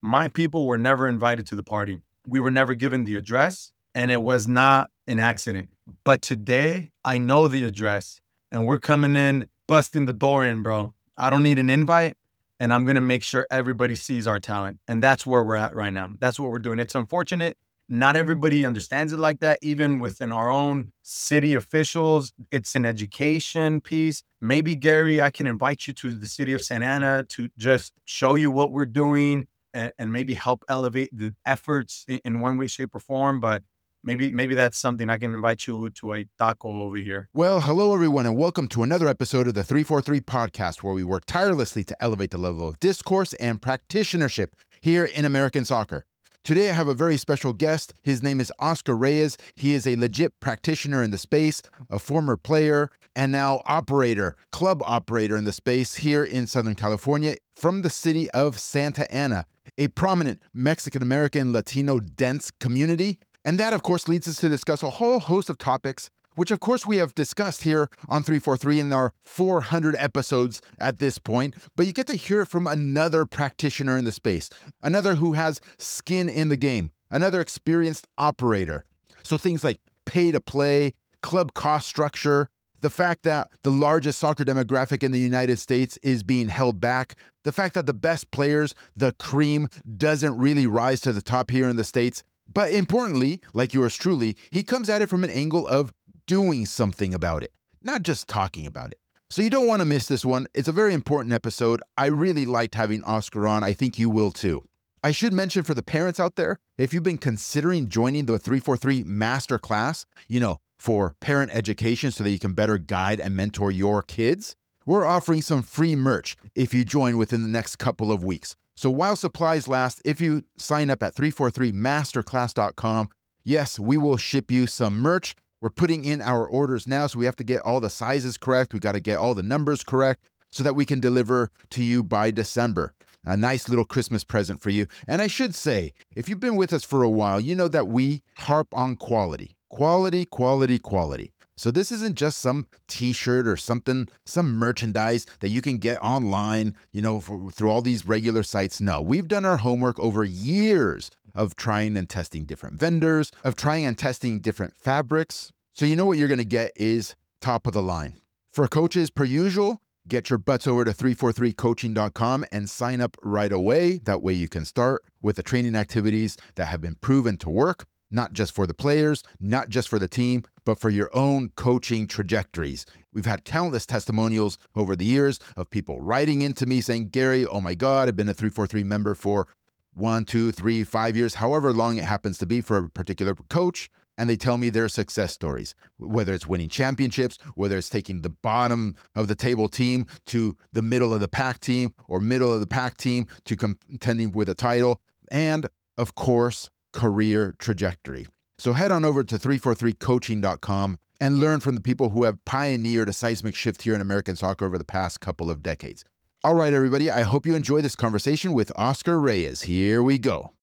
My people were never invited to the party. We were never given the address, and it was not an accident. But today, I know the address, and we're coming in, busting the door in, bro. I don't need an invite, and I'm gonna make sure everybody sees our talent. And that's where we're at right now. That's what we're doing. It's unfortunate. Not everybody understands it like that, even within our own city officials. It's an education piece. Maybe, Gary, I can invite you to the city of Santa Ana to just show you what we're doing and maybe help elevate the efforts in one way, shape, or form. But maybe that's something I can invite you to a taco over here. Well, hello everyone, and welcome to another episode of the 343 podcast, where we work tirelessly to elevate the level of discourse and practitionership here in American soccer. Today, I have a very special guest. His name is Oscar Reyes. He is a legit practitioner in the space, a former player, and now operator, club operator in the space here in Southern California from the city of Santa Ana, a prominent Mexican-American Latino dense community. And that, of course, leads us to discuss a whole host of topics, which of course we have discussed here on 343 in our 400 episodes at this point, but you get to hear it from another practitioner in the space, another who has skin in the game, another experienced operator. So things like pay to play, club cost structure, the fact that the largest soccer demographic in the United States is being held back, the fact that the best players, the cream, doesn't really rise to the top here in the States. But importantly, like yours truly, he comes at it from an angle of doing something about it, not just talking about it. So you don't want to miss this one. It's a very important episode. I really liked having Oscar on. I think you will too. I should mention for the parents out there, if you've been considering joining the 343 Masterclass, for parent education so that you can better guide and mentor your kids, we're offering some free merch if you join within the next couple of weeks. So while supplies last, if you sign up at 343masterclass.com, yes, we will ship you some merch. We're putting in our orders now, so we have to get all the sizes correct. We got to get all the numbers correct so that we can deliver to you by December. A nice little Christmas present for you. And I should say, if you've been with us for a while, you know that we harp on quality. Quality, quality, quality. So this isn't just some t-shirt or something, some merchandise that you can get online, through all these regular sites. No, we've done our homework over years of trying and testing different vendors, of trying and testing different fabrics. So you know what you're going to get is top of the line. For coaches, per usual, get your butts over to 343coaching.com and sign up right away. That way you can start with the training activities that have been proven to work, not just for the players, not just for the team, but for your own coaching trajectories. We've had countless testimonials over the years of people writing into me saying, Gary, oh my God, I've been a 343 member for 1, 2, 3, 5 years, however long it happens to be for a particular coach. And they tell me their success stories, whether it's winning championships, whether it's taking the bottom of the table team to the middle of the pack team or middle of the pack team to contending with a title. And of course, career trajectory. So head on over to 343coaching.com and learn from the people who have pioneered a seismic shift here in American soccer over the past couple of decades. All right, everybody, I hope you enjoy this conversation with Oscar Reyes. Here we go.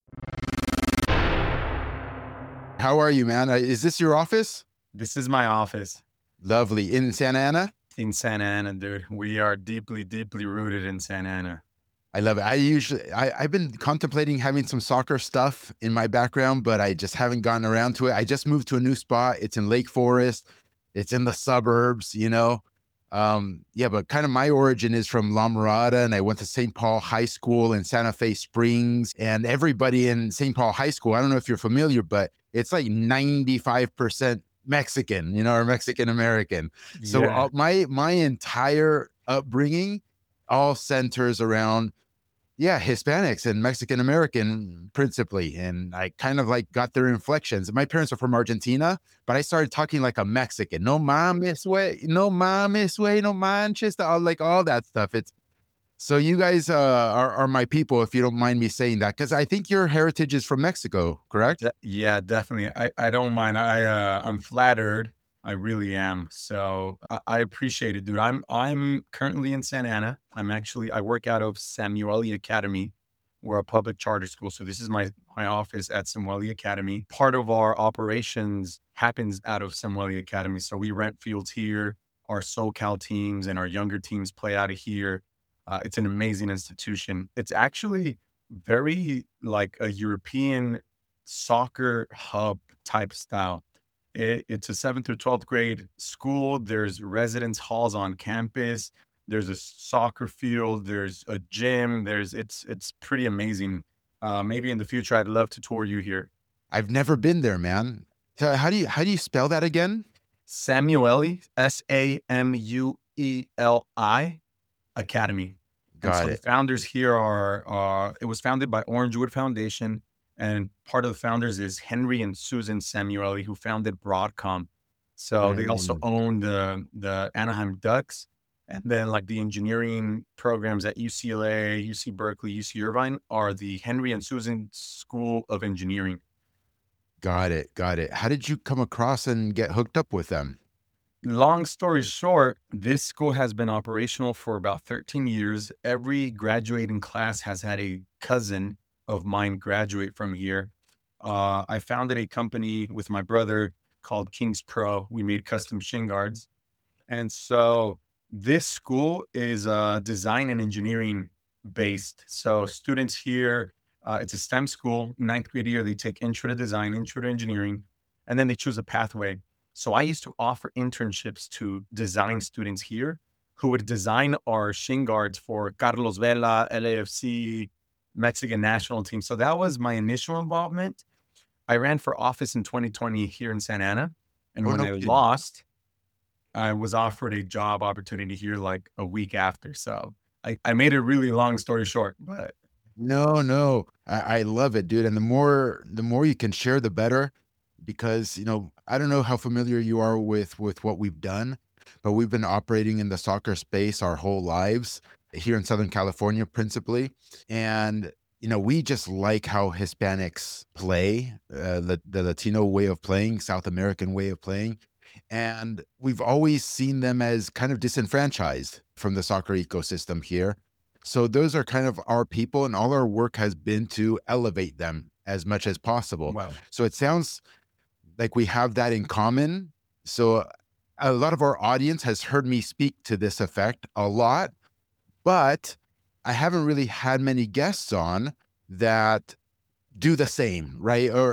How are you, man? Is this your office? This is my office. Lovely. In Santa Ana? In Santa Ana, dude. We are deeply, deeply rooted in Santa Ana. I love it. I've been contemplating having some soccer stuff in my background, but I just haven't gotten around to it. I just moved to a new spot. It's in Lake Forest. It's in the suburbs, but kind of my origin is from La Mirada, and I went to St. Paul High School in Santa Fe Springs. And everybody in St. Paul High School, I don't know if you're familiar, but it's like 95% Mexican, or Mexican American. So Yeah. my entire upbringing all centers around Hispanics and Mexican American principally. And I kind of like got their inflections. My parents are from Argentina, but I started talking like a Mexican. No mames, way, no mames, way, no manches, like all that stuff. So you guys are my people, if you don't mind me saying that, because I think your heritage is from Mexico, correct? Yeah, definitely. I don't mind. I'm flattered. I really am. So I appreciate it, dude. I'm currently in Santa Ana. I work out of Samueli Academy. We're a public charter school. So this is my office at Samueli Academy. Part of our operations happens out of Samueli Academy. So we rent fields here. Our SoCal teams and our younger teams play out of here. It's an amazing institution. It's actually very like a European soccer hub type style. It's a 7th through 12th grade school. There's residence halls on campus. There's a soccer field. There's a gym. It's pretty amazing. Maybe in the future, I'd love to tour you here. I've never been there, man. So how do you spell that again? Samueli, Samueli Academy. And so Got the it. founders here it was founded by Orangewood Foundation. And part of the founders is Henry and Susan Samueli, who founded Broadcom. So they also Mm. own the Anaheim Ducks. And then like the engineering programs at UCLA, UC Berkeley, UC Irvine are the Henry and Susan School of Engineering. Got it. Got it. How did you come across and get hooked up with them? Long story short, this school has been operational for about 13 years. Every graduating class has had a cousin of mine graduate from here. I founded a company with my brother called Kings Pro. We made custom shin guards. And so this school is design and engineering based. So students here, it's a STEM school. Ninth grade year, they take intro to design, intro to engineering, and then they choose a pathway. So I used to offer internships to design students here who would design our shin guards for Carlos Vela, LAFC, Mexican national team. So that was my initial involvement. I ran for office in 2020 here in Santa Ana. And Oh, when no I kidding. lost, I was offered a job opportunity here like a week after. So I made a really long story short, but No, no. I love it, dude. And the more you can share, the better. Because, I don't know how familiar you are with what we've done, but we've been operating in the soccer space our whole lives here in Southern California, principally. And, we just like how Hispanics play, the Latino way of playing, South American way of playing. And we've always seen them as kind of disenfranchised from the soccer ecosystem here. So those are kind of our people, and all our work has been to elevate them as much as possible. wow. So it sounds like we have that in common. So a lot of our audience has heard me speak to this effect a lot, but I haven't really had many guests on that do the same, right? Or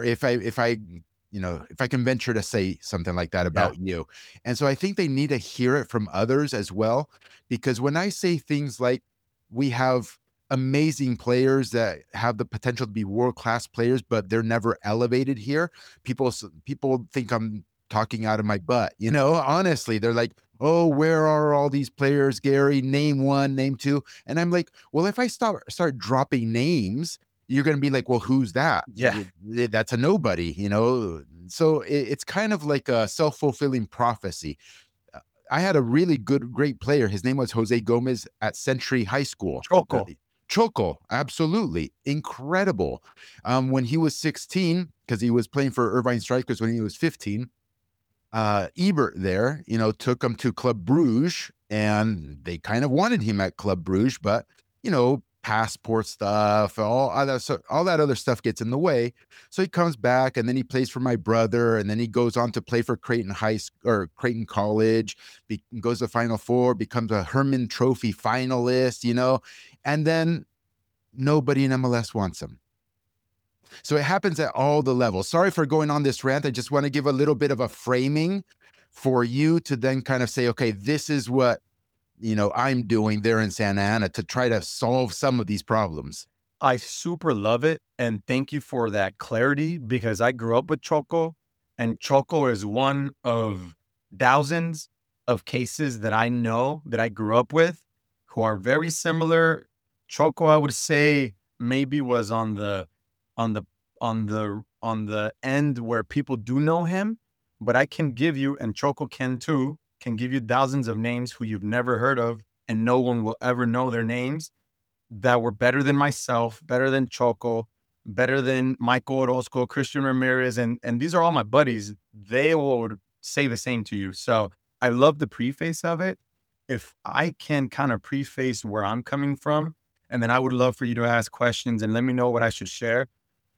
if I can venture to say something like that Yeah. about you. And so I think they need to hear it from others as well, because when I say things like we have amazing players that have the potential to be world-class players, but they're never elevated here, people think I'm talking out of my butt, honestly. They're like, oh, where are all these players, Gary? Name one, name two. And I'm like, well, if I start dropping names, you're going to be like, well, who's that? Yeah. That's a nobody. So it's kind of like a self-fulfilling prophecy. I had a really great player. His name was Jose Gomez at Century High School. Choco. Choco, absolutely incredible. When he was 16, because he was playing for Irvine Strikers when he was 15, Ebert there, took him to Club Bruges, and they kind of wanted him at Club Bruges, but passport stuff, all that other stuff gets in the way. So he comes back, and then he plays for my brother, and then he goes on to play for Creighton High School or Creighton College, goes to Final Four, becomes a Herman Trophy finalist, and then nobody in MLS wants him. So it happens at all the levels. Sorry for going on this rant. I just want to give a little bit of a framing for you to then kind of say, okay, this is what I'm doing there in Santa Ana to try to solve some of these problems. I super love it. And thank you for that clarity, because I grew up with Choco, and Choco is one of thousands of cases that I know that I grew up with who are very similar. Choco, I would say, maybe was on the end where people do know him, but I can give you, and Choco can too, can give you thousands of names who you've never heard of, and no one will ever know their names, that were better than myself, better than Choco, better than Michael Orozco, Christian Ramirez, and these are all my buddies. They will say the same to you. So I love the preface of it. If I can kind of preface where I'm coming from, and then I would love for you to ask questions and let me know what I should share.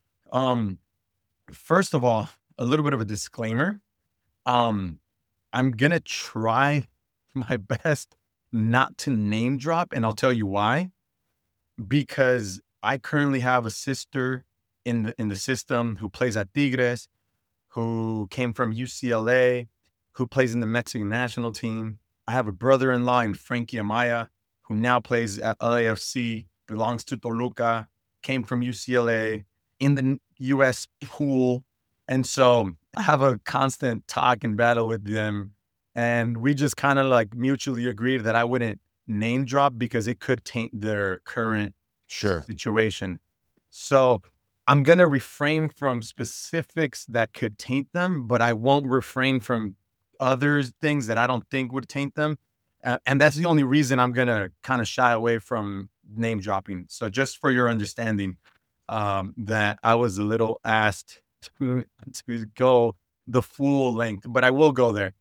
First of all, a little bit of a disclaimer. I'm gonna try my best not to name drop, and I'll tell you why. Because I currently have a sister in the system who plays at Tigres, who came from UCLA, who plays in the Mexican national team. I have a brother-in-law in Frankie Amaya, who now plays at LAFC, belongs to Toluca, came from UCLA, in the US pool. And so I have a constant talk and battle with them. And we just kind of like mutually agreed that I wouldn't name drop because it could taint their current Sure. situation. So I'm going to refrain from specifics that could taint them, but I won't refrain from other things that I don't think would taint them. And that's the only reason I'm going to kind of shy away from name dropping. So just for your understanding, that I was a little asked to go the full length, but I will go there.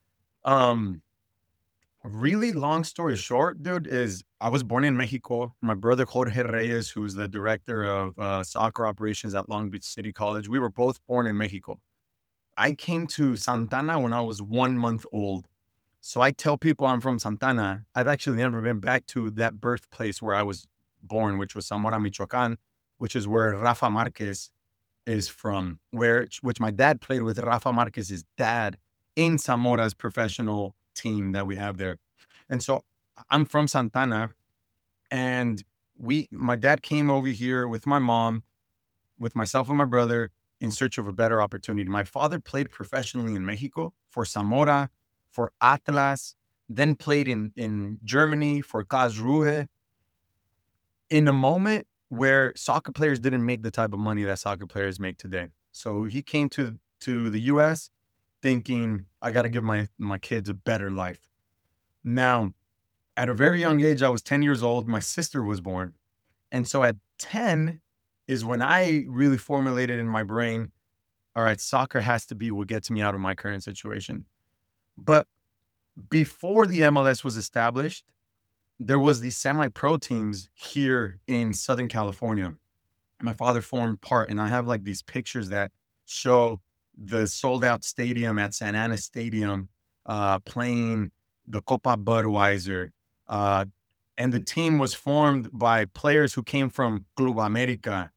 Really long story short, dude, is I was born in Mexico. My brother Jorge Reyes, who's the director of soccer operations at Long Beach City College, we were both born in Mexico. I came to Santana when I was 1 month old. So I tell people I'm from Santana. I've actually never been back to that birthplace where I was born, which was Zamora, Michoacan, which is where Rafa Marquez is from, which my dad played with Rafa Marquez's dad in Zamora's professional team that we have there. And so I'm from Santana, and my dad came over here with my mom, with myself and my brother in search of a better opportunity. My father played professionally in Mexico for Zamora, for Atlas, then played in Germany for Karlsruhe, in a moment where soccer players didn't make the type of money that soccer players make today. So he came to the US thinking, I got to give my kids a better life. Now, at a very young age, I was 10 years old. My sister was born. And so at 10 is when I really formulated in my brain, all right, soccer has to be what gets me out of my current situation. But before the MLS was established, there was these semi-pro teams here in Southern California. My father formed part, and I have like these pictures that show the sold out stadium at Santa Ana Stadium, playing the Copa Budweiser. And the team was formed by players who came from Club America,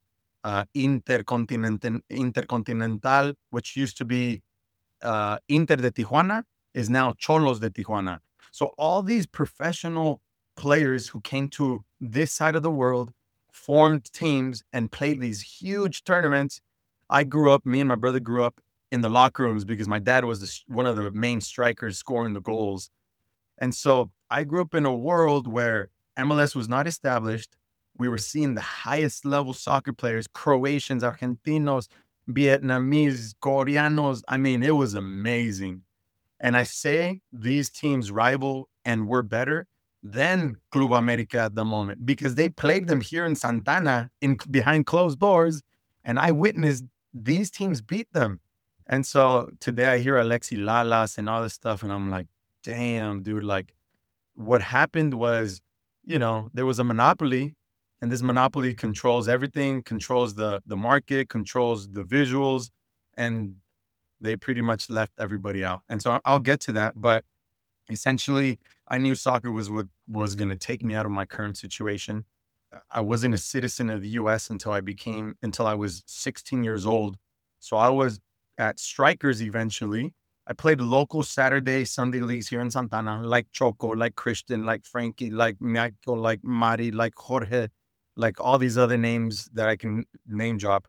Intercontinental, which used to be Inter de Tijuana, is now Cholos de Tijuana. So all these professional players who came to this side of the world formed teams and played these huge tournaments. Me and my brother grew up in the locker rooms because my dad was one of the main strikers scoring the goals. And so I grew up in a world where MLS was not established. We were seeing the highest level soccer players, Croatians, Argentinos, Vietnamese, Koreanos. I mean, it was amazing. And I say these teams rival and were better than Club America at the moment because they played them here in Santana behind closed doors. And I witnessed these teams beat them. And so today I hear Alexi Lalas and all this stuff. And I'm like, damn, dude, like what happened was, there was a monopoly, and this monopoly controls everything, controls the market, controls the visuals, and they pretty much left everybody out. And so I'll get to that. But essentially, I knew soccer was what was going to take me out of my current situation. I wasn't a citizen of the US until I was 16 years old. So I was at Strikers eventually. I played local Saturday, Sunday leagues here in Santana, like Choco, like Christian, like Frankie, like Michael, like Mari, like Jorge, like all these other names that I can name drop.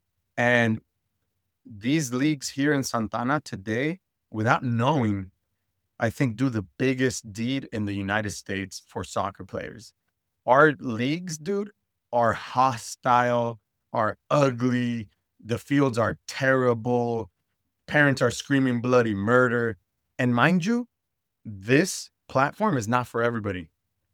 And these leagues here in Santana today, without knowing, I think do the biggest deed in the United States for soccer players. Our leagues, dude, are hostile, are ugly. The fields are terrible. Parents are screaming bloody murder. And mind you, this platform is not for everybody.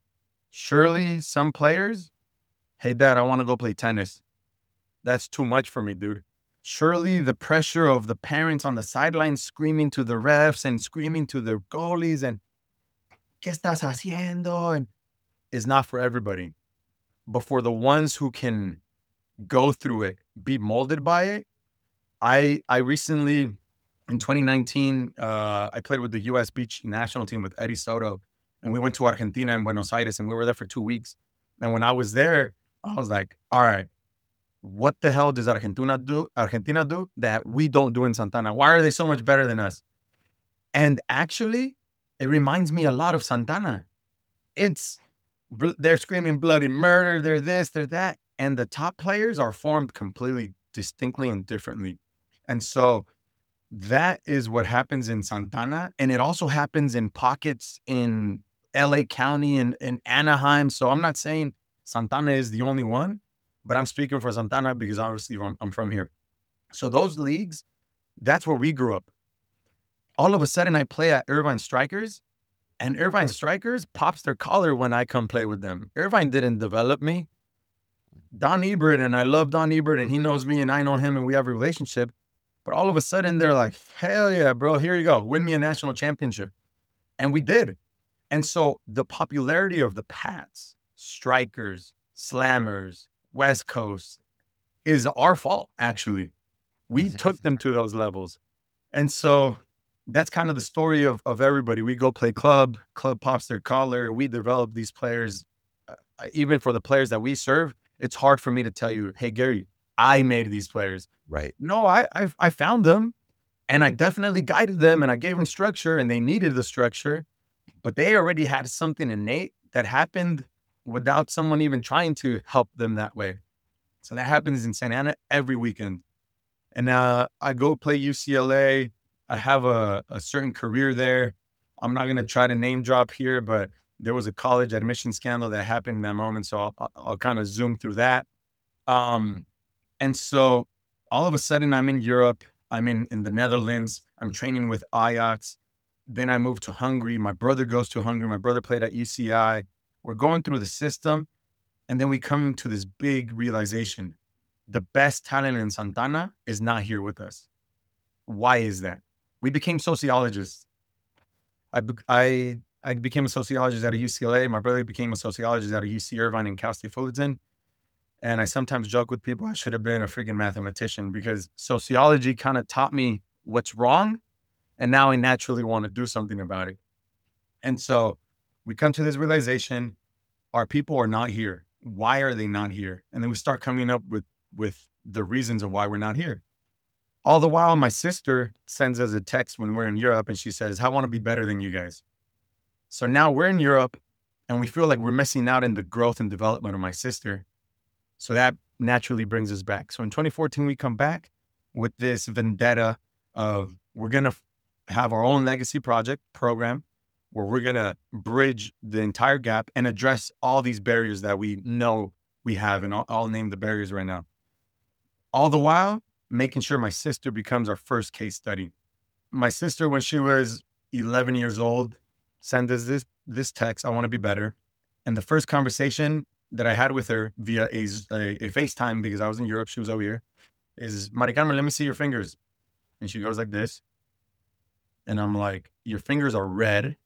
Surely some players, hey, Dad, I want to go play tennis. That's too much for me, dude. Surely the pressure of the parents on the sidelines screaming to the refs and screaming to the goalies and ¿qué estás haciendo? And is not for everybody. But for the ones who can go through it, be molded by it, I recently, in 2019, I played with the U.S. beach national team with Eddie Soto, and we went to Argentina and Buenos Aires, and we were there for 2 weeks. And when I was there, I was like, all right, what the hell does Argentina do that we don't do in Santana? Why are they so much better than us? And actually, it reminds me a lot of Santana. It's they're screaming bloody murder, they're this, they're that. And the top players are formed completely distinctly and differently. And so that is what happens in Santana. And it also happens in pockets in LA County and Anaheim. So I'm not saying Santana is the only one, but I'm speaking for Santana because obviously I'm from here. So those leagues, that's where we grew up. All of a sudden, I play at Irvine Strikers, and Irvine Strikers pops their collar when I come play with them. Irvine didn't develop me. Don Ebert, and I love Don Ebert, and he knows me, and I know him, and we have a relationship. But all of a sudden, they're like, hell yeah, bro, here you go. Win me a national championship. And we did. And so the popularity of the Pats, Strikers, Slammers, West Coast is our fault, actually. We took them to those levels. And so that's kind of the story of everybody. We go play club pops their collar. We develop these players. Even for the players that we serve, it's hard for me to tell you, hey, Gary, I made these players. Right. No, I found them, and I definitely guided them, and I gave them structure, and they needed the structure, but they already had something innate that happened without someone even trying to help them that way. So that happens in Santa Ana every weekend. And I go play UCLA. I have a certain career there. I'm not going to try to name drop here, but there was a college admission scandal that happened in that moment. So I'll kind of zoom through that. And so all of a sudden I'm in Europe. I'm in the Netherlands. I'm training with Ajax. Then I moved to Hungary. My brother goes to Hungary. My brother played at UCI. We're going through the system. And then we come to this big realization. The best talent in Santana is not here with us. Why is that? We became sociologists. I became a sociologist at a UCLA. My brother became a sociologist at a UC Irvine and Cal State Fullerton. And I sometimes joke with people, I should have been a freaking mathematician because sociology kind of taught me what's wrong. And now I naturally want to do something about it. And so we come to this realization, our people are not here. Why are they not here? And then we start coming up with the reasons of why we're not here. All the while, my sister sends us a text when we're in Europe and she says, I want to be better than you guys. So now we're in Europe and we feel like we're missing out in the growth and development of my sister. So that naturally brings us back. So in 2014, we come back with this vendetta of we're going to have our own legacy program where we're going to bridge the entire gap and address all these barriers that we know we have. And I'll name the barriers right now. All the while, making sure my sister becomes our first case study. My sister, when she was 11 years old, sent us this text, I want to be better. And the first conversation that I had with her via a FaceTime, because I was in Europe, she was over here, is, Maricarmen, let me see your fingers. And she goes like this. And I'm like, your fingers are red.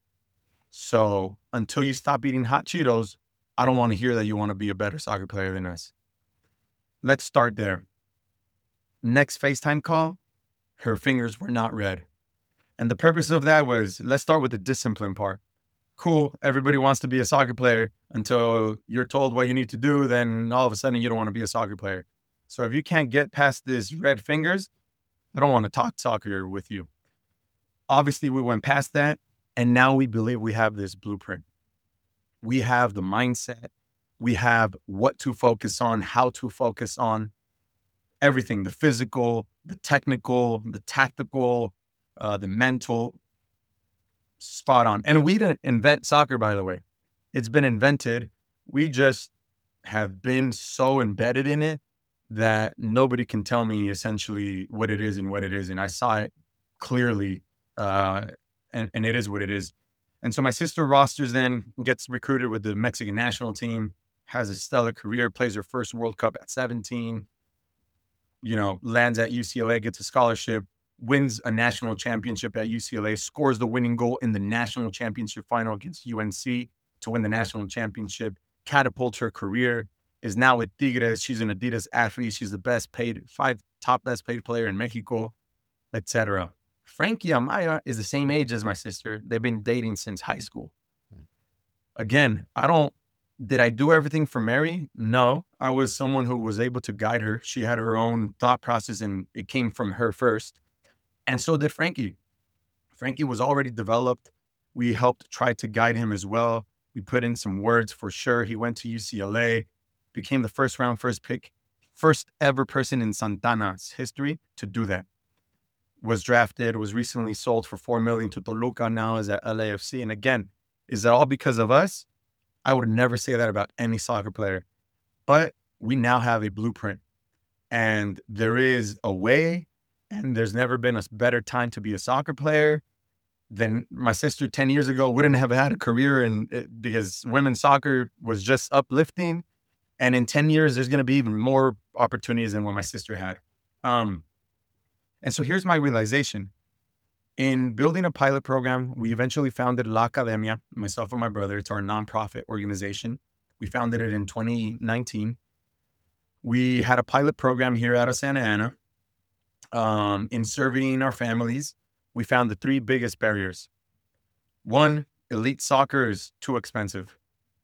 So until you stop eating hot Cheetos, I don't want to hear that you want to be a better soccer player than us. Let's start there. Next FaceTime call, her fingers were not red. And the purpose of that was, let's start with the discipline part. Cool, everybody wants to be a soccer player until you're told what you need to do, then all of a sudden you don't want to be a soccer player. So if you can't get past this red fingers, I don't want to talk soccer with you. Obviously, we went past that, and now we believe we have this blueprint. We have the mindset. We have what to focus on, how to focus on, everything, the physical, the technical, the tactical, the mental, spot on. And we didn't invent soccer, by the way. It's been invented. We just have been so embedded in it that nobody can tell me essentially what it is and what it isn't. I saw it clearly, and it is what it is. And so my sister rosters then, gets recruited with the Mexican national team, has a stellar career, plays her first World Cup at 17, lands at UCLA, gets a scholarship, wins a national championship at UCLA, scores the winning goal in the national championship final against UNC to win the national championship, catapults her career, is now with Tigres. She's an Adidas athlete. She's the best paid player in Mexico, etc. Frankie Amaya is the same age as my sister. They've been dating since high school. Again, I don't Did I do everything for Mary? No. I was someone who was able to guide her. She had her own thought process and it came from her first. And so did Frankie. Frankie was already developed. We helped try to guide him as well. We put in some words for sure. He went to UCLA, became the first round, first pick, first ever person in Santana's history to do that. Was drafted, was recently sold for $4 million to Toluca, now is at LAFC. And again, is that all because of us? I would never say that about any soccer player. But we now have a blueprint and there is a way, and there's never been a better time to be a soccer player than my sister 10 years ago wouldn't have had a career in it because women's soccer was just uplifting. And in 10 years, there's going to be even more opportunities than what my sister had. And so here's my realization. In building a pilot program, we eventually founded La Academia, myself and my brother. It's our nonprofit organization. We founded it in 2019. We had a pilot program here out of Santa Ana. In serving our families, we found the three biggest barriers. One, elite soccer is too expensive.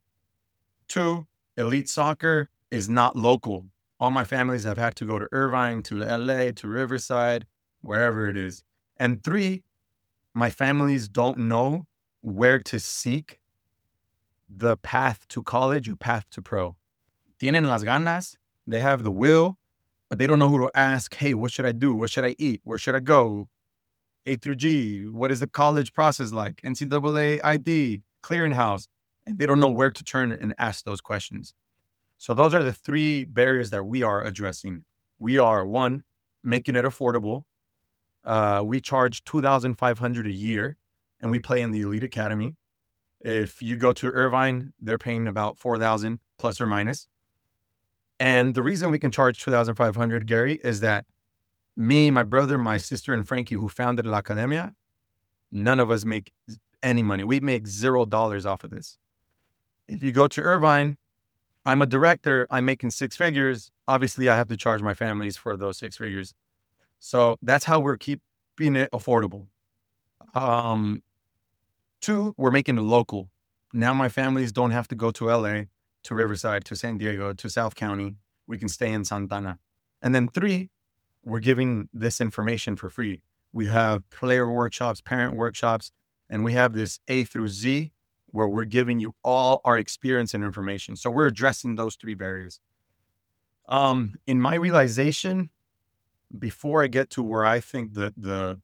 Two, elite soccer is not local. All my families have had to go to Irvine, to LA, to Riverside, wherever it is. And three, my families don't know where to seek the path to college or path to pro. Tienen las ganas, they have the will, but they don't know who to ask. Hey, what should I do? What should I eat? Where should I go? A through G, what is the college process like? NCAA ID, clearinghouse. And they don't know where to turn and ask those questions. So those are the three barriers that we are addressing. We are, one, making it affordable. We charge $2,500 a year, and we play in the Elite Academy. If you go to Irvine, they're paying about $4,000 plus or minus. And the reason we can charge $2,500, Gary, is that me, my brother, my sister, and Frankie, who founded La Academia, none of us make any money. We make $0 off of this. If you go to Irvine, I'm a director. I'm making six figures. Obviously, I have to charge my families for those six figures. So that's how we're keeping it affordable. Two, we're making it local. Now my families don't have to go to LA, to Riverside, to San Diego, to South County. We can stay in Santana. And then three, we're giving this information for free. We have player workshops, parent workshops, and we have this A through Z where we're giving you all our experience and information. So we're addressing those three barriers. In my realization, before I get to where I think that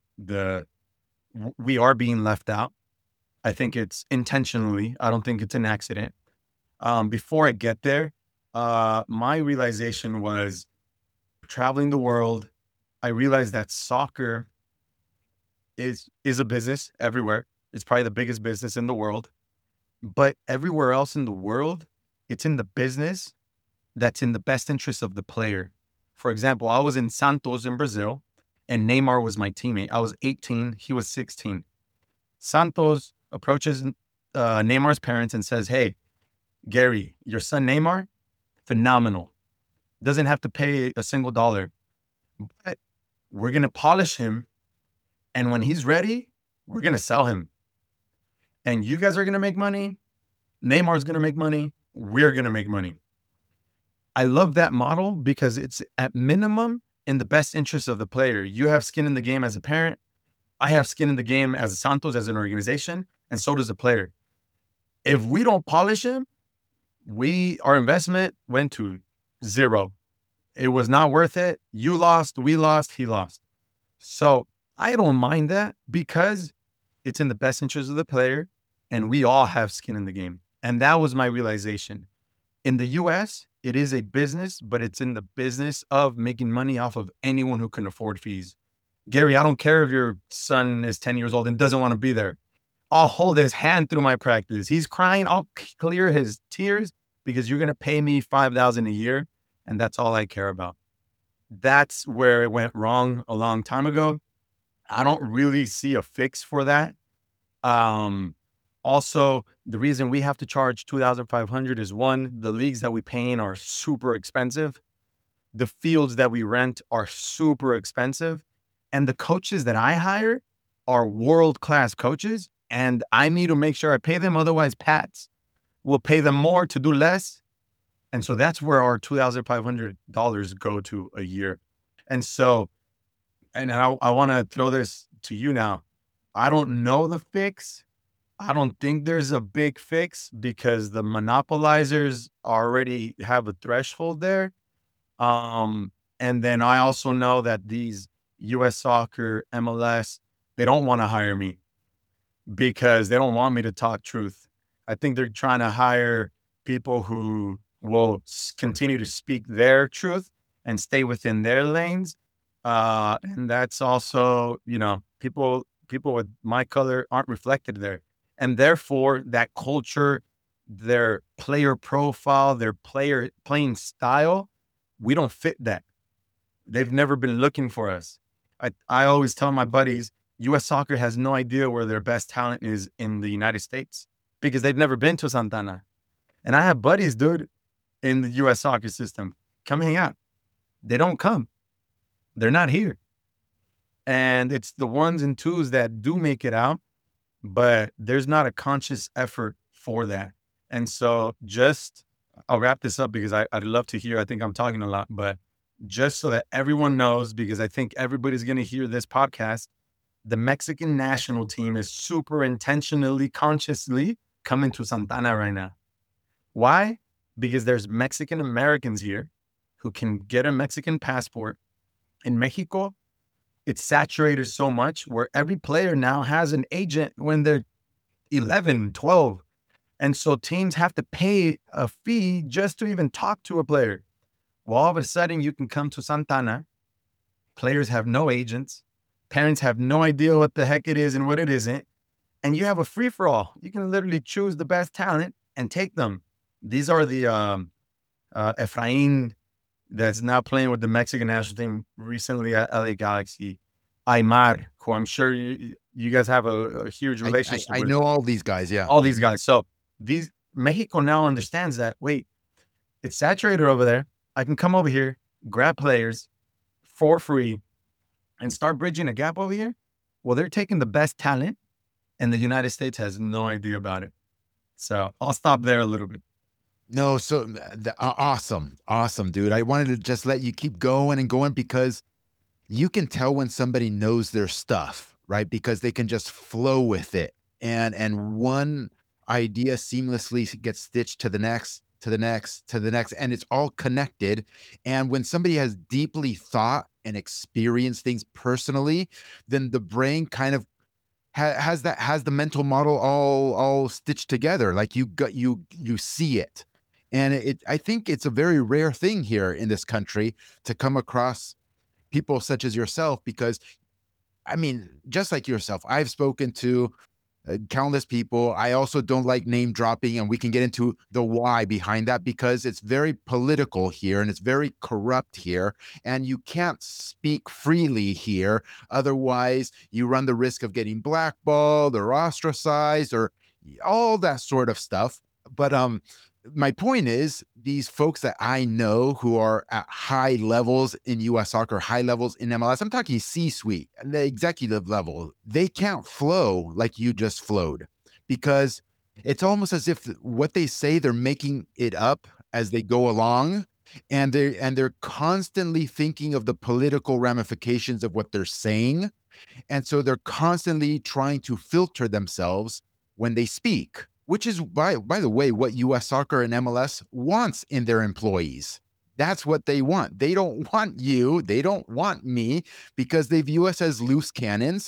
we are being left out, I think it's intentionally. I don't think it's an accident. Before I get there, my realization was traveling the world. I realized that soccer is a business everywhere. It's probably the biggest business in the world. But everywhere else in the world, it's in the business that's in the best interest of the player. For example, I was in Santos in Brazil, and Neymar was my teammate. I was 18, he was 16. Santos approaches Neymar's parents and says, hey, Gary, your son Neymar, phenomenal. Doesn't have to pay a single dollar. But we're going to polish him. And when he's ready, we're going to sell him. And you guys are going to make money. Neymar's going to make money. We're going to make money. I love that model because it's at minimum in the best interest of the player. You have skin in the game as a parent. I have skin in the game as a Santos, as an organization, and so does the player. If we don't polish him, our investment went to zero. It was not worth it. You lost, we lost, he lost. So I don't mind that because it's in the best interest of the player and we all have skin in the game. And that was my realization. In the US, it is a business, but it's in the business of making money off of anyone who can afford fees. Gary, I don't care if your son is 10 years old and doesn't want to be there. I'll hold his hand through my practice. He's crying. I'll clear his tears because you're going to pay me $5,000 a year. And that's all I care about. That's where it went wrong a long time ago. I don't really see a fix for that. Also, the reason we have to charge $2,500 is one, the leagues that we pay in are super expensive. The fields that we rent are super expensive. And the coaches that I hire are world-class coaches. And I need to make sure I pay them. Otherwise, Pats, we'll pay them more to do less. And so that's where our $2,500 go to a year. And so, and I want to throw this to you now. I don't know the fix. I don't think there's a big fix because the monopolizers already have a threshold there. And then I also know that these US Soccer, MLS, they don't want to hire me because they don't want me to talk truth. I think they're trying to hire people who will continue to speak their truth and stay within their lanes. And that's also, people with my color aren't reflected there. And therefore, that culture, their player profile, their playing style, we don't fit that. They've never been looking for us. I always tell my buddies, US Soccer has no idea where their best talent is in the United States because they've never been to Santana. And I have buddies, dude, in the US Soccer system. Come hang out. They don't come. They're not here. And it's the ones and twos that do make it out, but there's not a conscious effort for that. And so I'll wrap this up because I'd love to hear, I think I'm talking a lot, but just so that everyone knows, because I think everybody's going to hear this podcast, the Mexican national team is super intentionally, consciously coming to Santana right now. Why? Because there's Mexican Americans here who can get a Mexican passport. In Mexico, it's saturated so much where every player now has an agent when they're 11, 12. And so teams have to pay a fee just to even talk to a player. Well, all of a sudden you can come to Santana. Players have no agents. Parents have no idea what the heck it is and what it isn't. And you have a free-for-all. You can literally choose the best talent and take them. These are the Efrain that's now playing with the Mexican national team recently at LA Galaxy. Aymar, who I'm sure you guys have a huge relationship with. I know all these guys, yeah. All these guys. So Mexico now understands that, wait, it's saturated over there. I can come over here, grab players for free, and start bridging a gap over here. Well, they're taking the best talent, and the United States has no idea about it. So I'll stop there a little bit. No, so awesome, dude. I wanted to just let you keep going and going because you can tell when somebody knows their stuff, right? Because they can just flow with it, and one idea seamlessly gets stitched to the next, and it's all connected. And when somebody has deeply thought and experienced things personally, then the brain kind of has the mental model all stitched together. Like you see it. And I think it's a very rare thing here in this country to come across people such as yourself, because I mean, just like yourself, I've spoken to countless people. I also don't like name dropping, and we can get into the why behind that because it's very political here and it's very corrupt here, and you can't speak freely here. Otherwise, you run the risk of getting blackballed or ostracized or all that sort of stuff. But my point is, these folks that I know who are at high levels in US Soccer, high levels in MLS, I'm talking C-suite, the executive level, they can't flow like you just flowed, because it's almost as if what they say, they're making it up as they go along, and they're constantly thinking of the political ramifications of what they're saying. And so they're constantly trying to filter themselves when they speak, which is, by the way, what US Soccer and MLS wants in their employees. That's what they want. They don't want you. They don't want me, because they view us as loose cannons.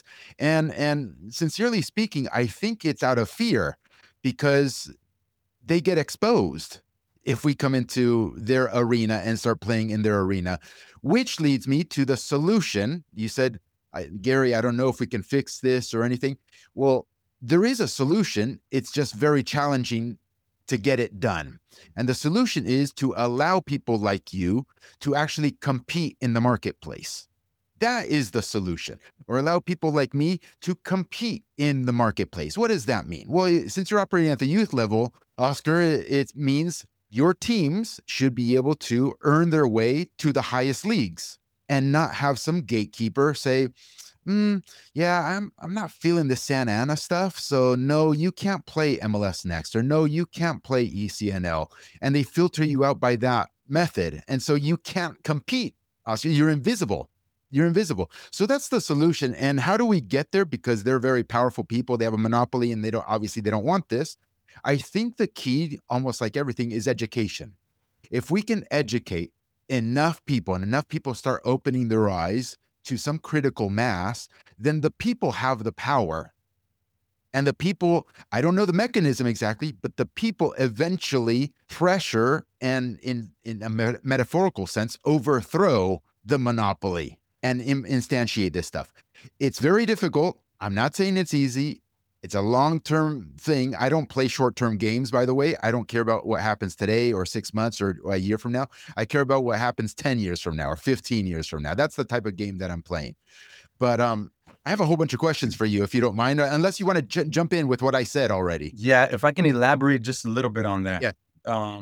And sincerely speaking, I think it's out of fear, because they get exposed if we come into their arena and start playing in their arena, which leads me to the solution. You said, Gary, I don't know if we can fix this or anything. Well, there is a solution. It's just very challenging to get it done. And the solution is to allow people like you to actually compete in the marketplace. That is the solution. Or allow people like me to compete in the marketplace. What does that mean? Well, since you're operating at the youth level, Oscar, it means your teams should be able to earn their way to the highest leagues and not have some gatekeeper say, Yeah, I'm not feeling the Santa Ana stuff. So no, you can't play MLS Next, or no, you can't play ECNL. And they filter you out by that method. And so you can't compete, Oscar. You're invisible. You're invisible. So that's the solution. And how do we get there? Because they're very powerful people. They have a monopoly and they don't want this. I think the key, almost like everything, is education. If we can educate enough people and enough people start opening their eyes to some critical mass, then the people have the power. And the people, I don't know the mechanism exactly, but the people eventually pressure and, in a metaphorical sense, overthrow the monopoly and instantiate this stuff. It's very difficult. I'm not saying it's easy. It's a long-term thing. I don't play short-term games, by the way. I don't care about what happens today or 6 months or a year from now. I care about what happens 10 years from now or 15 years from now. That's the type of game that I'm playing. But I have a whole bunch of questions for you, if you don't mind, unless you want to jump in with what I said already. Yeah, if I can elaborate just a little bit on that. Yeah.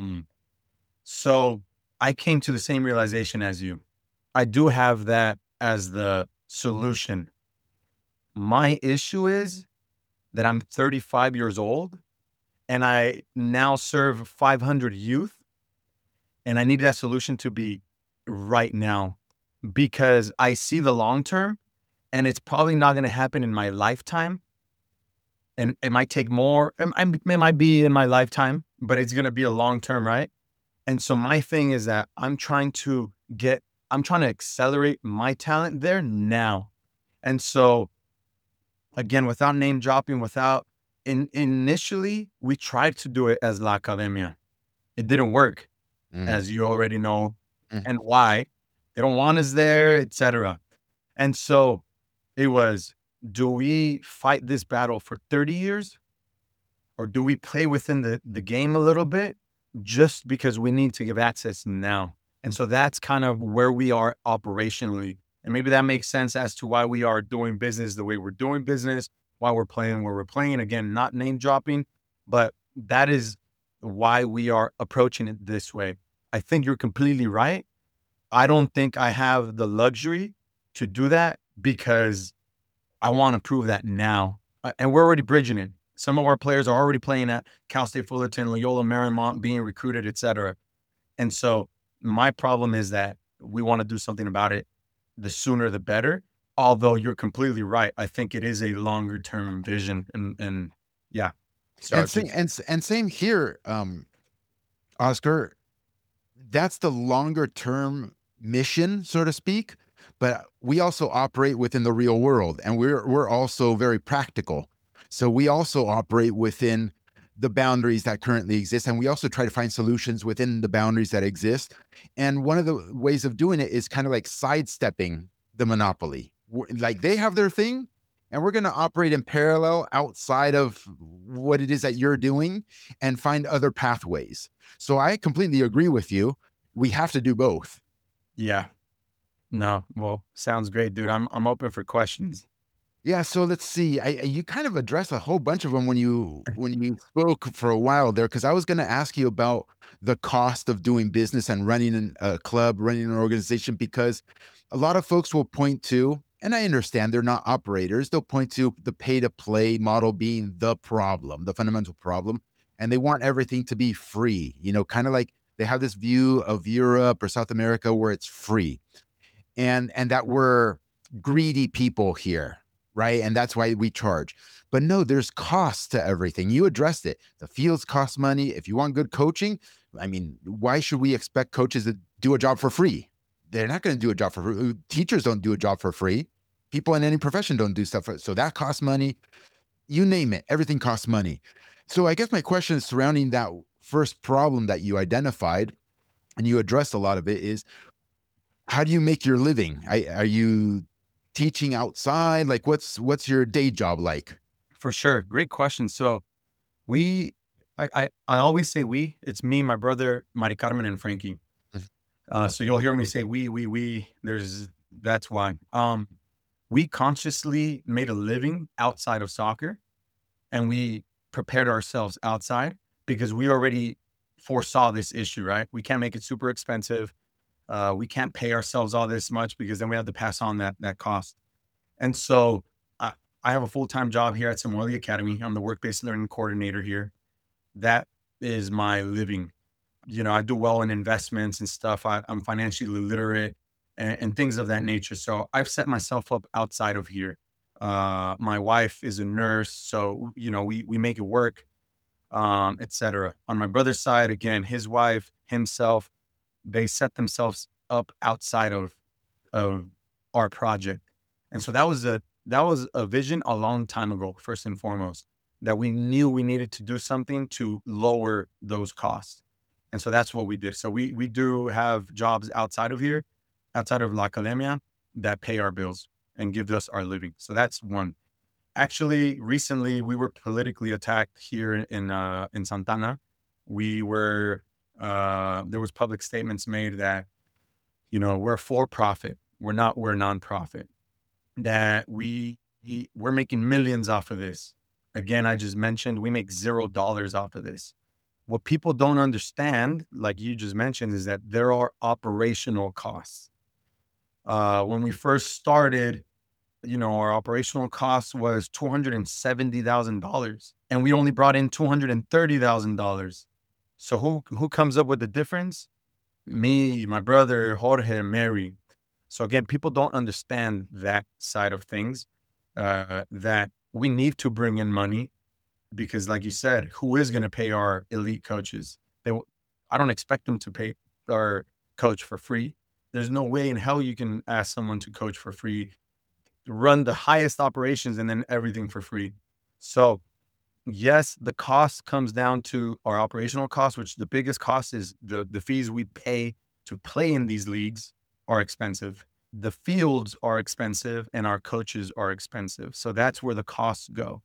So I came to the same realization as you. I do have that as the solution. My issue is that I'm 35 years old and I now serve 500 youth, and I need that solution to be right now because I see the long term, and it's probably not going to happen in my lifetime. And it might take more. It might be in my lifetime, but it's going to be a long term, right? And so my thing is that I'm trying to accelerate my talent there now. And so again, without name dropping, initially we tried to do it as La Academia. It didn't work, as you already know, and why. They don't want us there, etc. And so it was, do we fight this battle for 30 years? Or do we play within the game a little bit just because we need to give access now? And so that's kind of where we are operationally. And maybe that makes sense as to why we are doing business the way we're doing business, why we're playing where we're playing. Again, not name dropping, but that is why we are approaching it this way. I think you're completely right. I don't think I have the luxury to do that because I want to prove that now. And we're already bridging it. Some of our players are already playing at Cal State Fullerton, Loyola Marymount, being recruited, et cetera. And so my problem is that we want to do something about it. The sooner, the better. Although you're completely right. I think it is a longer term vision. And yeah. So and same here, Oscar. That's the longer term mission, so to speak. But we also operate within the real world, and we're also very practical. So we also operate within the boundaries that currently exist, and we also try to find solutions within the boundaries that exist. And one of the ways of doing it is kind of like sidestepping the monopoly. Like they have their thing, and we're going to operate in parallel outside of what it is that you're doing and find other pathways. So I completely agree with you. We have to do both. Yeah. No, well, sounds great, dude. I'm open for questions. Yeah, so let's see. You kind of addressed a whole bunch of them when you spoke for a while there, because I was going to ask you about the cost of doing business and running a club, running an organization, because a lot of folks will point to, and I understand they're not operators, they'll point to the pay-to-play model being the problem, the fundamental problem, and they want everything to be free, kind of like they have this view of Europe or South America where it's free, and that we're greedy people here. Right. And that's why we charge. But no, there's costs to everything. You addressed it. The fields cost money. If you want good coaching, I mean, why should we expect coaches to do a job for free? They're not going to do a job for free. Teachers don't do a job for free. People in any profession don't do stuff. So that costs money. You name it. Everything costs money. So I guess my question is surrounding that first problem that you identified, and you addressed a lot of it, is how do you make your living? Are you teaching outside? Like what's your day job like? For sure. Great question. So I always say it's me, my brother, Mari Carmen, and Frankie. So you'll hear me say we, that's why. We consciously made a living outside of soccer, and we prepared ourselves outside because we already foresaw this issue, right? We can't make it super expensive. We can't pay ourselves all this much because then we have to pass on that cost. And so I have a full-time job here at Samueli Academy. I'm the work-based learning coordinator here. That is my living. I do well in investments and stuff. I'm financially literate and things of that nature. So I've set myself up outside of here. My wife is a nurse, so we make it work, etc. On my brother's side, again, his wife, himself, they set themselves up outside of our project. And so that was a vision a long time ago, first and foremost, that we knew we needed to do something to lower those costs. And so that's what we did. So we do have jobs outside of here, outside of La Academia, that pay our bills and give us our living. So that's one. Actually, recently we were politically attacked here in Santana. We were there was public statements made that we're for profit. We're nonprofit. That we're making millions off of this. Again, I just mentioned we make $0 off of this. What people don't understand, like you just mentioned, is that there are operational costs. When we first started, our operational cost was $270,000, and we only brought in $230,000. So who comes up with the difference? Me, my brother, Jorge, Mary. So again, people don't understand that side of things, that we need to bring in money because, like you said, who is going to pay our elite coaches? I don't expect them to pay our coach for free. There's no way in hell you can ask someone to coach for free, run the highest operations, and then everything for free. So yes, the cost comes down to our operational cost, which the biggest cost is the fees we pay to play in these leagues are expensive. The fields are expensive and our coaches are expensive. So that's where the costs go.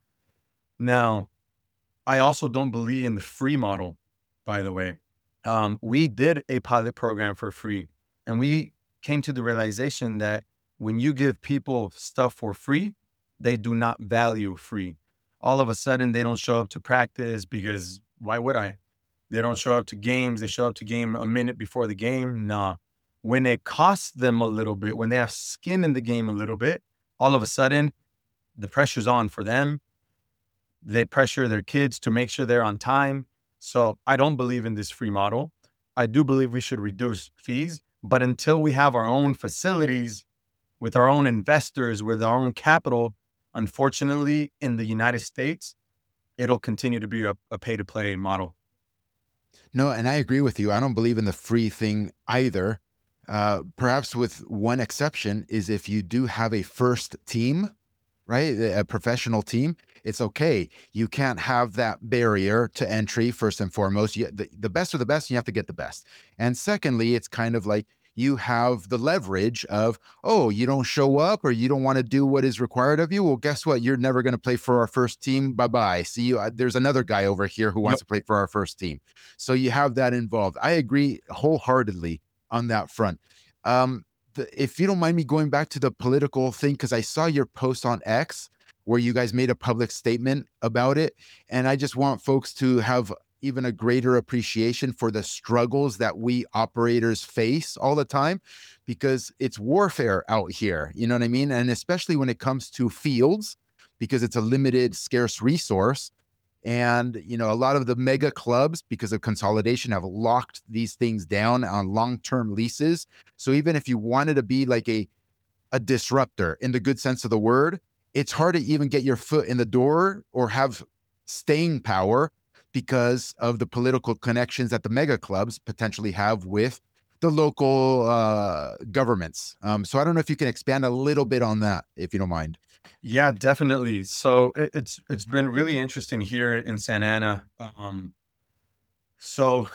Now, I also don't believe in the free model, by the way. We did a pilot program for free, and we came to the realization that when you give people stuff for free, they do not value free. All of a sudden, they don't show up to practice because why would I? They don't show up to games. They show up to game a minute before the game. Nah. When it costs them a little bit, when they have skin in the game a little bit, all of a sudden, the pressure's on for them. They pressure their kids to make sure they're on time. So I don't believe in this free model. I do believe we should reduce fees, but until we have our own facilities with our own investors, with our own capital, unfortunately, in the United States, it'll continue to be a pay to play model. No, and I agree with you. I don't believe in the free thing either. Perhaps with one exception is if you do have a first team, right? A professional team, it's okay. You can't have that barrier to entry, first and foremost. The best are the best, and you have to get the best. And secondly, it's kind of like you have the leverage of, oh, you don't show up or you don't want to do what is required of you. Well, guess what? You're never going to play for our first team. Bye-bye. See you. There's another guy over here who wants to play for our first team. So you have that involved. I agree wholeheartedly on that front. If you don't mind me going back to the political thing, because I saw your post on X where you guys made a public statement about it. And I just want folks to have even a greater appreciation for the struggles that we operators face all the time, because it's warfare out here. You know what I mean? And especially when it comes to fields, because it's a limited, scarce resource. And, a lot of the mega clubs, because of consolidation, have locked these things down on long-term leases. So even if you wanted to be like a disruptor in the good sense of the word, it's hard to even get your foot in the door or have staying power because of the political connections that the mega clubs potentially have with the local governments. So I don't know if you can expand a little bit on that, if you don't mind. Yeah, definitely. So it's been really interesting here in Santa Ana. So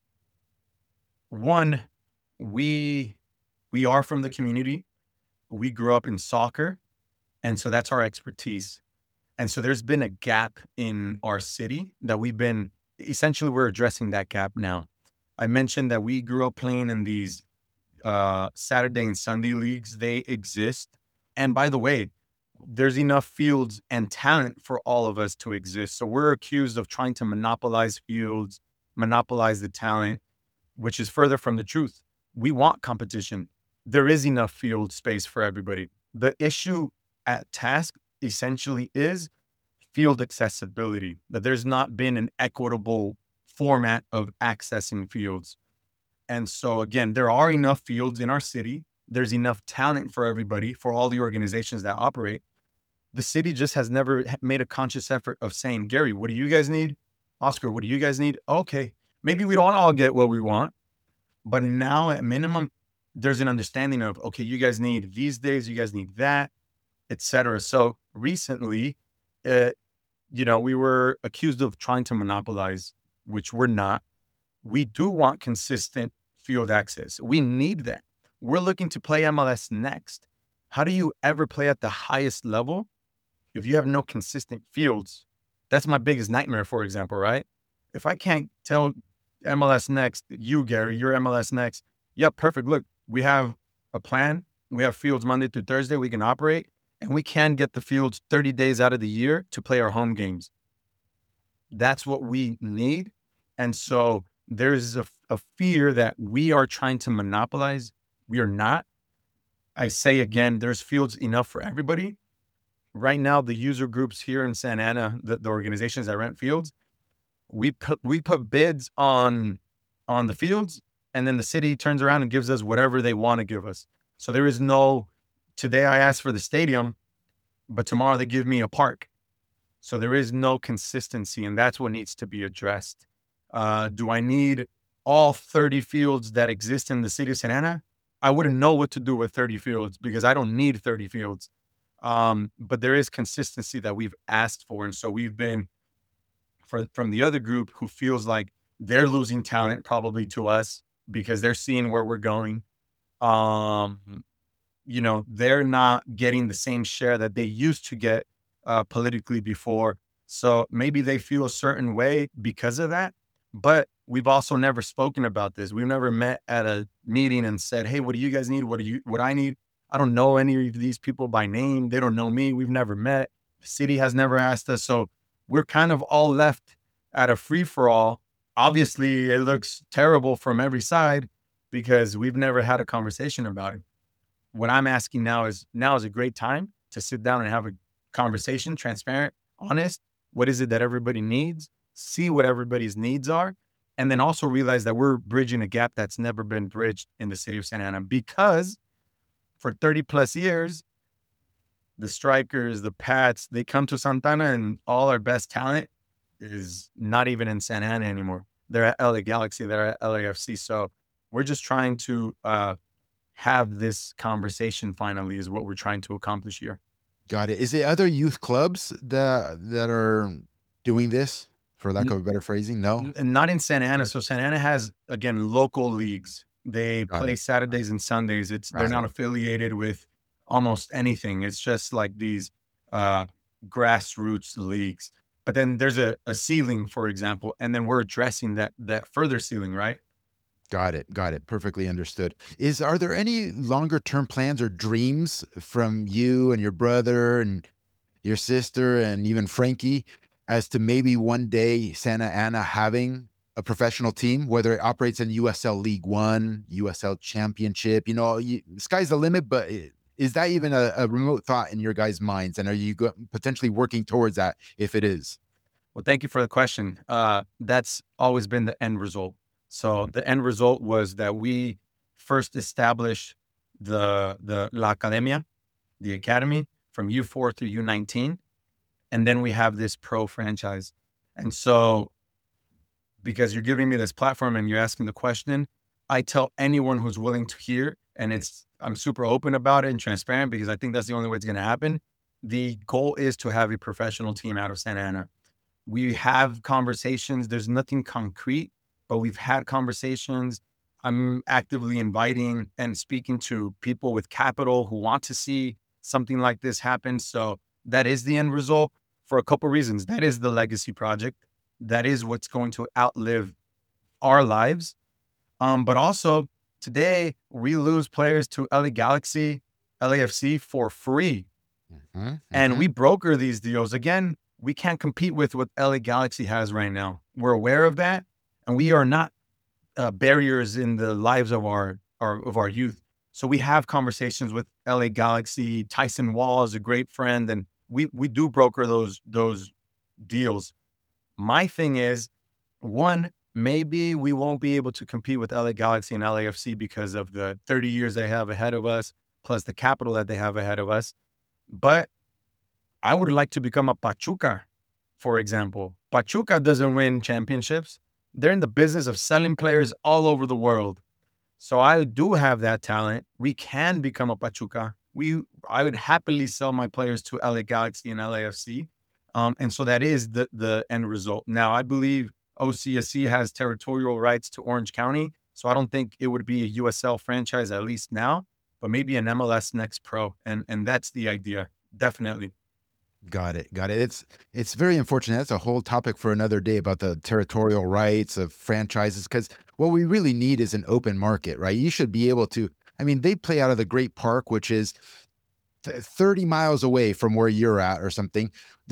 one, we are from the community. We grew up in soccer, and so that's our expertise. And so there's been a gap in our city that we're addressing that gap now. I mentioned that we grew up playing in these Saturday and Sunday leagues. They exist. And by the way, there's enough fields and talent for all of us to exist. So we're accused of trying to monopolize fields, monopolize the talent, which is further from the truth. We want competition. There is enough field space for everybody. The issue at task essentially is field accessibility, that there's not been an equitable format of accessing fields. And so, again, there are enough fields in our city. There's enough talent for everybody, for all the organizations that operate. The city just has never made a conscious effort of saying, Gary, what do you guys need? Oscar, what do you guys need? Okay, maybe we don't all get what we want, but now at minimum, there's an understanding of, okay, you guys need these days, you guys need that, etc. So recently, uh, we were accused of trying to monopolize, which we're not. We do want consistent field access. We need that. We're looking to play MLS next. How do you ever play at the highest level if you have no consistent fields? That's my biggest nightmare, for example, right? If I can't tell MLS next, you, Gary, you're MLS next. Yeah, perfect. Look, we have a plan. We have fields Monday through Thursday. We can operate, and we can get the fields 30 days out of the year to play our home games. That's what we need. And so there's a fear that we are trying to monopolize. We are not. I say again, there's fields enough for everybody. Right now, the user groups here in Santa Ana, the organizations that rent fields, we put bids on the fields, and then the city turns around and gives us whatever they want to give us. So there is no, today I asked for the stadium, but tomorrow they give me a park. So there is no consistency, and that's what needs to be addressed. Do I need all 30 fields that exist in the city of Santa Ana? I wouldn't know what to do with 30 fields because I don't need 30 fields. But there is consistency that we've asked for. And so we've been, from the other group who feels like they're losing talent probably to us because they're seeing where we're going. They're not getting the same share that they used to get politically before. So maybe they feel a certain way because of that. But we've also never spoken about this. We've never met at a meeting and said, hey, what do you guys need? What I need? I don't know any of these people by name. They don't know me. We've never met. The city has never asked us. So we're kind of all left at a free for all. Obviously, it looks terrible from every side because we've never had a conversation about it. What I'm asking now is a great time to sit down and have a conversation, transparent, honest. What is it that everybody needs? See what everybody's needs are. And then also realize that we're bridging a gap that's never been bridged in the city of Santa Ana because for 30 plus years, the Strikers, the Pats, they come to Santa Ana and all our best talent is not even in Santa Ana anymore. They're at LA Galaxy, they're at LAFC. So we're just trying to have this conversation finally is what we're trying to accomplish here. Got it. Is it other youth clubs that are doing this, for lack of a better phrasing? No? Not in Santa Ana. So Santa Ana has, again, local leagues. They play Saturdays and Sundays. They're not affiliated with almost anything. It's just like these grassroots leagues. But then there's a ceiling, for example, and then we're addressing that further ceiling, right? Got it. Perfectly understood. Are there any longer term plans or dreams from you and your brother and your sister and even Frankie as to maybe one day Santa Ana having a professional team, whether it operates in USL League One, USL Championship? Sky's the limit, but is that even a remote thought in your guys' minds? And are you potentially working towards that if it is? Well, thank you for the question. That's always been the end result. So the end result was that we first established the La Academia, the academy from U4 through U19. And then we have this pro franchise. And so because you're giving me this platform and you're asking the question, I tell anyone who's willing to hear, and I'm super open about it and transparent because I think that's the only way it's going to happen. The goal is to have a professional team out of Santa Ana. We have conversations. There's nothing concrete, but we've had conversations. I'm actively inviting and speaking to people with capital who want to see something like this happen. So that is the end result for a couple of reasons. That is the legacy project. That is what's going to outlive our lives. But also today we lose players to LA Galaxy, LAFC for free. And we broker these deals. Again, we can't compete with what LA Galaxy has right now. We're aware of that. And we are not barriers in the lives of our youth. So we have conversations with LA Galaxy. Tyson Wall is a great friend, and we do broker those deals. My thing is, one, maybe we won't be able to compete with LA Galaxy and LAFC because of the 30 years they have ahead of us, plus the capital that they have ahead of us. But I would like to become a Pachuca, for example. Pachuca doesn't win championships. They're in the business of selling players all over the world. So I do have that talent. We can become a Pachuca. I would happily sell my players to LA Galaxy and LAFC. And so that is the end result. Now, I believe OCSC has territorial rights to Orange County. So I don't think it would be a USL franchise, at least now, but maybe an MLS Next Pro. And that's the idea. Definitely. Got it. Got it. It's very unfortunate. That's a whole topic for another day about the territorial rights of franchises, because what we really need is an open market, right? You should be able to, I mean, they play out of the Great Park, which is 30 miles away from where you're at or something.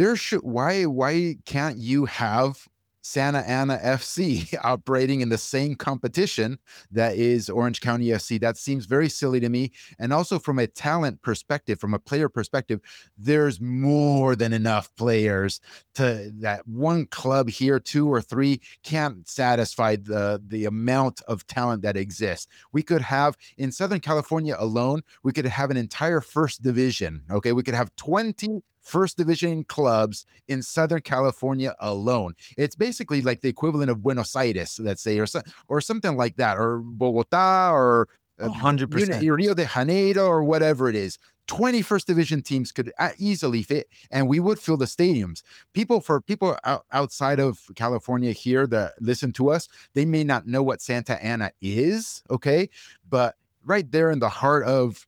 Why can't you have Santa Ana FC operating in the same competition that is Orange County FC? That seems very silly to me. And also from a talent perspective, from a player perspective, there's more than enough players to that one club here, two or three can't satisfy the amount of talent that exists. We could have in Southern California alone, we could have an entire first division. Okay. We could have 20 first division clubs in Southern California alone. It's basically like the equivalent of Buenos Aires, let's say, or something like that, or Bogota, or 100%. Rio de Janeiro, or whatever it is. 20 first division teams could easily fit, and we would fill the stadiums. People outside of California here that listen to us, they may not know what Santa Ana is, okay? But right there in the heart of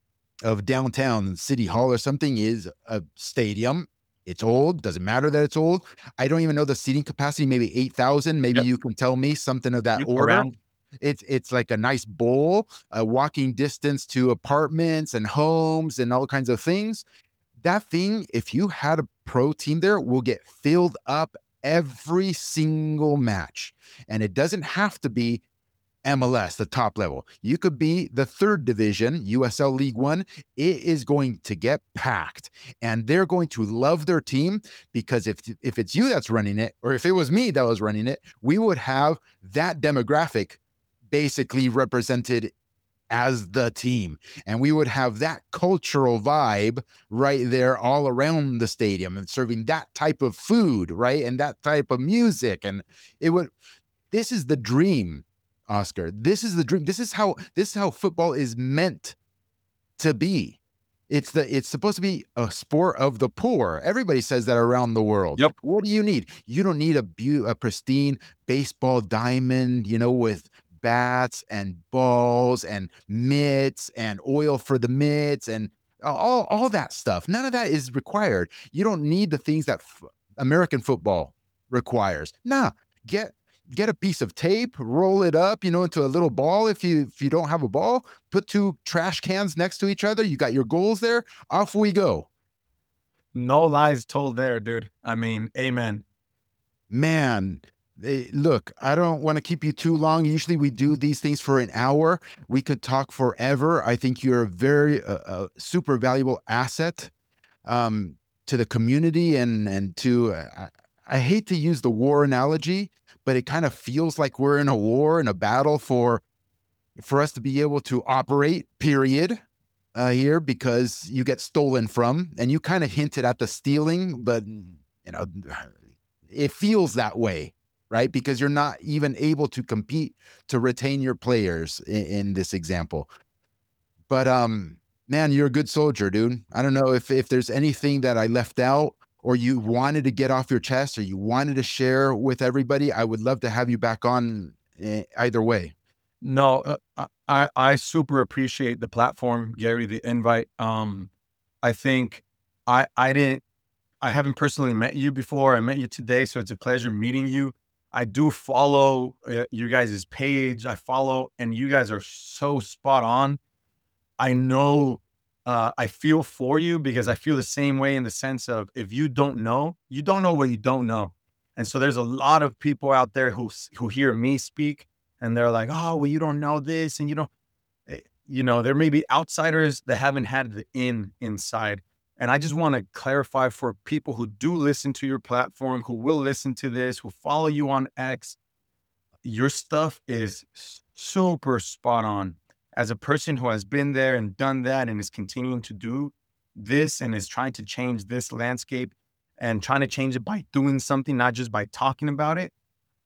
downtown City Hall or something is a stadium. It's old. Doesn't matter that it's old. I don't even know the seating capacity, maybe 8,000. Maybe Yep. you can tell me something of that order. Around. It's like a nice bowl, a walking distance to apartments and homes and all kinds of things. That thing, if you had a pro team there, will get filled up every single match. And it doesn't have to be MLS, the top level. You could be the third division, USL League One. It is going to get packed, and they're going to love their team, because if it's you that's running it, or if it was me that was running it, we would have that demographic basically represented as the team, and we would have that cultural vibe right there all around the stadium, and serving that type of food, right, and that type of music, and it would. This is the dream, Oscar. This is the dream. This is how football is meant to be. It's supposed to be a sport of the poor. Everybody says that around the world. Yep. What do you need? You don't need a pristine baseball diamond, with bats and balls and mitts and oil for the mitts and all that stuff. None of that is required. You don't need the things that American football requires. Nah, get a piece of tape, roll it up, into a little ball. If you don't have a ball, put two trash cans next to each other. You got your goals there. Off we go. No lies told there, dude. I mean, amen. Man, look, I don't want to keep you too long. Usually we do these things for an hour. We could talk forever. I think you're a very super valuable asset to the community and to, I hate to use the war analogy, but it kind of feels like we're in a war, in a battle for us to be able to operate, period, here, because you get stolen from. And you kind of hinted at the stealing, but it feels that way, right? Because you're not even able to compete to retain your players in this example. But man, you're a good soldier, dude. I don't know if there's anything that I left out, or you wanted to get off your chest, or you wanted to share with everybody. I would love to have you back on either way. No, I super appreciate the platform, Gary, the invite. I think I haven't personally met you before. I met you today, so it's a pleasure meeting you. I do follow you guys' page. I follow, and you guys are so spot on. I know, I feel for you, because I feel the same way, in the sense of, if you don't know what you don't know. And so there's a lot of people out there who hear me speak, and they're like, oh, well, you don't know this, and there may be outsiders that haven't had the inside. And I just want to clarify for people who do listen to your platform, who will listen to this, who follow you on X, your stuff is super spot on. As a person who has been there and done that and is continuing to do this and is trying to change this landscape and trying to change it by doing something, not just by talking about it.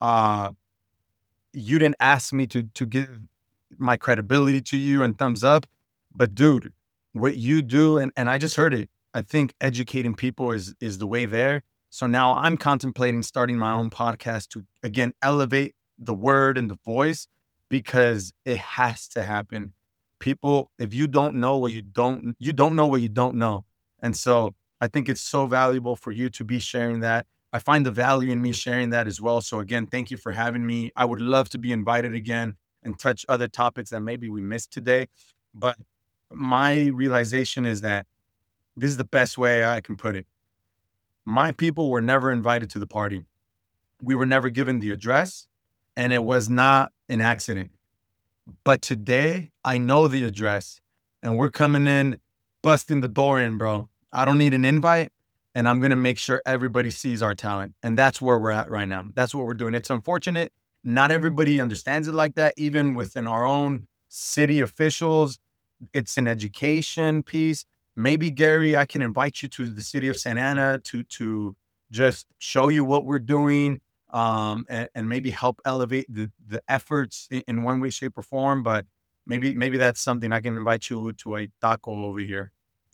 You didn't ask me to give my credibility to you and thumbs up, but dude, what you do, and I just heard it. I think educating people is the way there. So now I'm contemplating starting my own podcast to, again, elevate the word and the voice, because it has to happen. People, if you don't know what you don't know what you don't know. And so I think it's so valuable for you to be sharing that. I find the value in me sharing that as well. So again, thank you for having me. I would love to be invited again and touch other topics that maybe we missed today. But my realization is that this is the best way I can put it. My people were never invited to the party. We were never given the address, and it was not an accident. But today I know the address, and we're coming in, busting the door in, bro. I don't need an invite, and I'm going to make sure everybody sees our talent. And that's where we're at right now. That's what we're doing. It's unfortunate. Not everybody understands it like that, even within our own city officials. It's an education piece. Maybe, Gary, I can invite you to the city of Santa Ana to just show you what we're doing, and maybe help elevate the efforts in one way, shape, or form. But maybe that's something. I can invite you to a taco over here.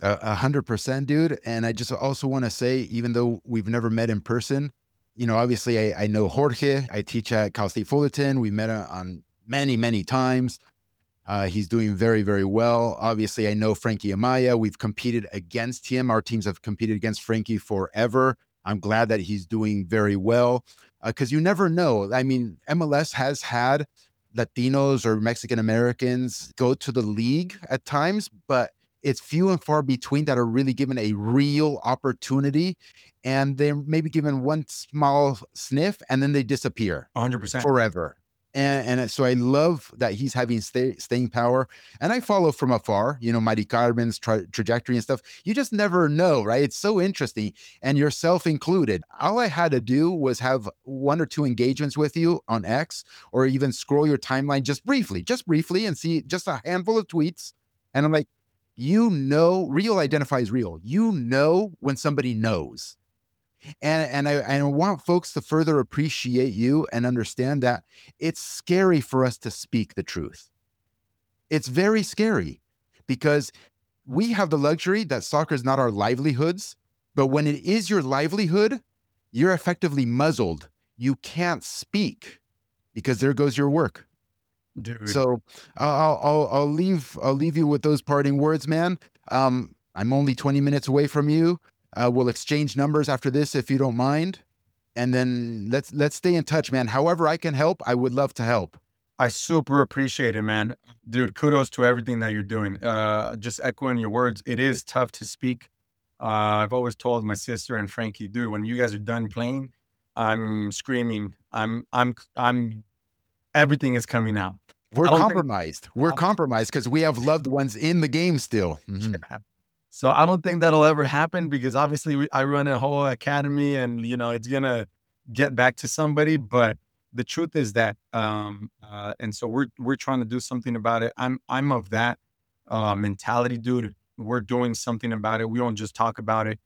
100%, dude. And I just also want to say, even though we've never met in person, obviously I know Jorge. I teach at Cal State Fullerton. We met on many, many times. He's doing very, very well. Obviously, I know Frankie Amaya. We've competed against him. Our teams have competed against Frankie forever. I'm glad that he's doing very well, because you never know. I mean, MLS has had Latinos or Mexican Americans go to the league at times, but it's few and far between that are really given a real opportunity, and they're maybe given one small sniff and then they disappear 100% forever. And so I love that he's having staying power. And I follow from afar, Mighty Carmen's trajectory and stuff. You just never know, right? It's so interesting, and yourself included. All I had to do was have one or two engagements with you on X, or even scroll your timeline just briefly, and see just a handful of tweets. And I'm like, real identifies real. When somebody knows. And I want folks to further appreciate you and understand that it's scary for us to speak the truth. It's very scary, because we have the luxury that soccer is not our livelihoods, but when it is your livelihood, you're effectively muzzled. You can't speak, because there goes your work. Dude. So I'll leave you with those parting words, man. I'm only 20 minutes away from you. We'll exchange numbers after this, if you don't mind. And then let's stay in touch, man. However I can help, I would love to help. I super appreciate it, man. Dude, kudos to everything that you're doing. Just echoing your words, it is tough to speak. I've always told my sister and Frankie, dude, when you guys are done playing, I'm screaming. I'm everything is coming out. We're compromised. We're compromised because we have loved ones in the game still. Mm-hmm. So I don't think that'll ever happen, because obviously I run a whole academy, and it's gonna get back to somebody. But the truth is that, and so we're trying to do something about it. I'm of that mentality, dude. We're doing something about it. We don't just talk about it.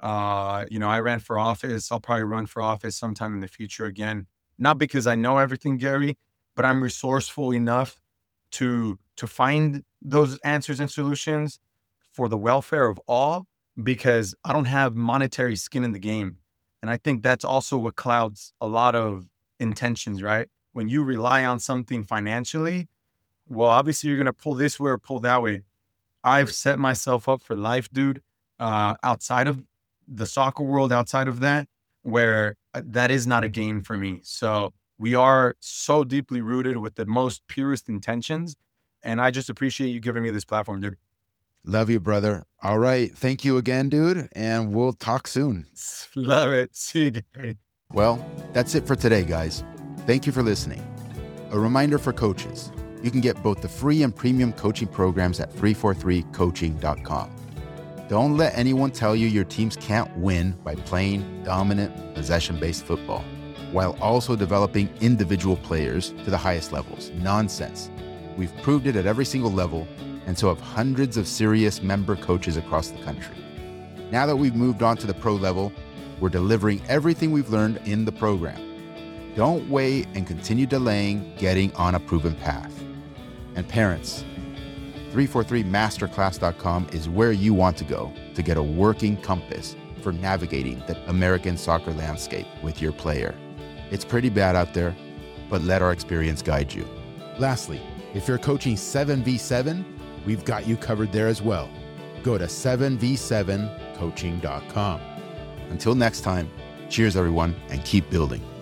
I ran for office. I'll probably run for office sometime in the future again. Not because I know everything, Gary, but I'm resourceful enough to find those answers and solutions for the welfare of all, because I don't have monetary skin in the game. And I think that's also what clouds a lot of intentions, right? When you rely on something financially, well, obviously you're going to pull this way or pull that way. I've set myself up for life, dude, outside of the soccer world, outside of that, where that is not a game for me. So we are so deeply rooted with the most purest intentions. And I just appreciate you giving me this platform, dude. Love you, brother. All right. Thank you again, dude. And we'll talk soon. Love it. See you. Well, that's it for today, guys. Thank you for listening. A reminder for coaches: You can get both the free and premium coaching programs at 343coaching.com. Don't let anyone tell you your teams can't win by playing dominant, possession-based football, while also developing individual players to the highest levels. Nonsense. We've proved it at every single level, and so have hundreds of serious member coaches across the country. Now that we've moved on to the pro level, we're delivering everything we've learned in the program. Don't wait and continue delaying getting on a proven path. And parents, 343masterclass.com is where you want to go to get a working compass for navigating the American soccer landscape with your player. It's pretty bad out there, but let our experience guide you. Lastly, if you're coaching 7v7, we've got you covered there as well. Go to 7v7coaching.com. Until next time, cheers everyone, and keep building.